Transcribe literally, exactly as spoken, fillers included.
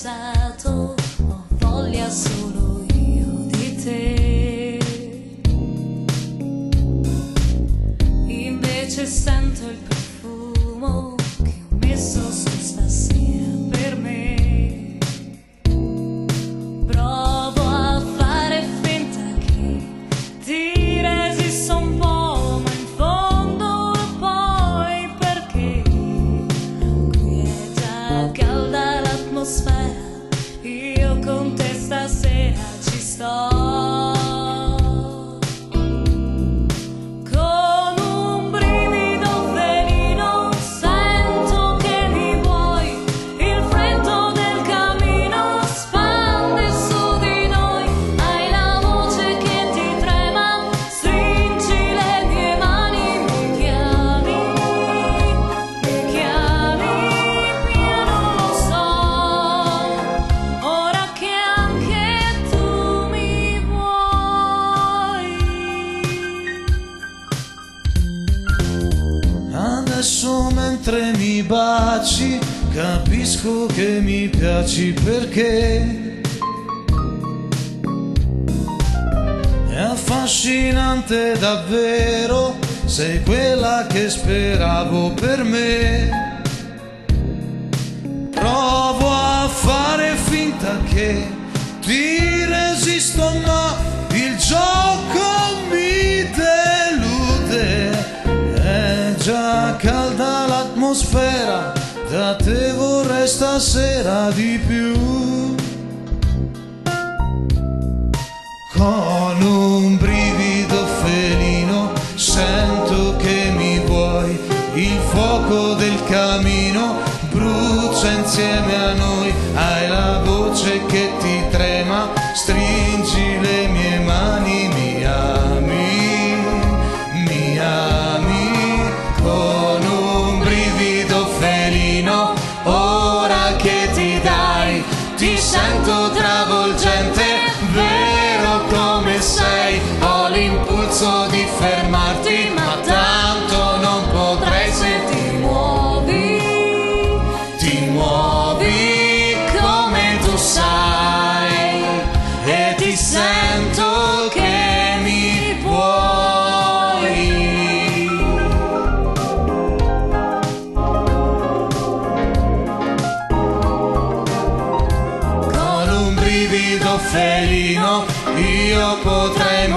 pensato, ho voglia solo io di te. Invece sento il profumo che ho messo su stasera per me. Provo a fare finta che ti resisto un po', ma in fondo poi perché qui è già calda l'atmosfera, io con te stasera ci sto. Adesso mentre mi baci capisco che mi piaci, perché è affascinante davvero, sei quella che speravo per me. Provo a fare finta che ti resisto, ma il gioco mi delude. È già calda l'atmosfera, da te vorrei stasera di più. Con un brivido felino sento che mi vuoi, il fuoco del camino brucia insieme a noi. Hai la voce che ti trema, stringi le mie mani, mi ami, mi ami. Con un brivido felino, ora che ti dai, ti sento travolgente, vero come sei. Ho l'impulso di fermarti, ma tanto non potrei se ti muovi, ti muovi come tu sai, e ti sento che mi puoi. Con un brivido felino io potrei